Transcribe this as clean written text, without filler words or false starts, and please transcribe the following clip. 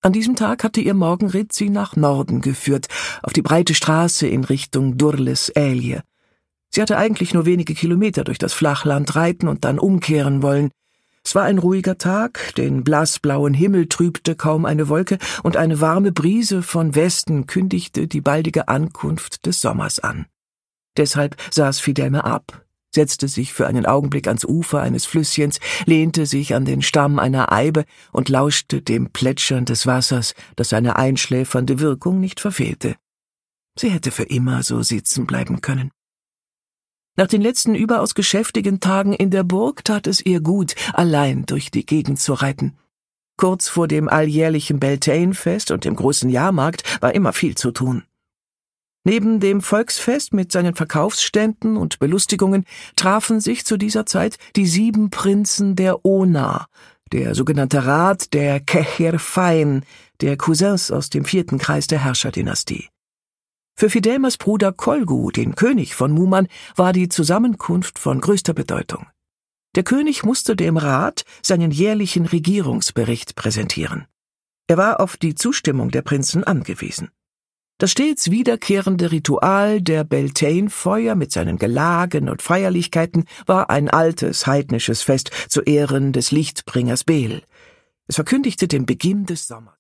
An diesem Tag hatte ihr Morgenritt sie nach Norden geführt, auf die breite Straße in Richtung Durles-Elje. Sie hatte eigentlich nur wenige Kilometer durch das Flachland reiten und dann umkehren wollen. Es war ein ruhiger Tag, den blassblauen Himmel trübte kaum eine Wolke, und eine warme Brise von Westen kündigte die baldige Ankunft des Sommers an. Deshalb saß Fidelma ab, setzte sich für einen Augenblick ans Ufer eines Flüsschens, lehnte sich an den Stamm einer Eibe und lauschte dem Plätschern des Wassers, das seine einschläfernde Wirkung nicht verfehlte. Sie hätte für immer so sitzen bleiben können. Nach den letzten überaus geschäftigen Tagen in der Burg tat es ihr gut, allein durch die Gegend zu reiten. Kurz vor dem alljährlichen Beltane-Fest und dem großen Jahrmarkt war immer viel zu tun. Neben dem Volksfest mit seinen Verkaufsständen und Belustigungen trafen sich zu dieser Zeit die 7 Prinzen der Ona, der sogenannte Rat der Kehir-Fain, der Cousins aus dem 4. Kreis der Herrscherdynastie. Für Fidelmas Bruder Kolgu, den König von Muman, war die Zusammenkunft von größter Bedeutung. Der König musste dem Rat seinen jährlichen Regierungsbericht präsentieren. Er war auf die Zustimmung der Prinzen angewiesen. Das stets wiederkehrende Ritual der Beltane-Feuer mit seinen Gelagen und Feierlichkeiten war ein altes heidnisches Fest zu Ehren des Lichtbringers Bel. Es verkündigte den Beginn des Sommers.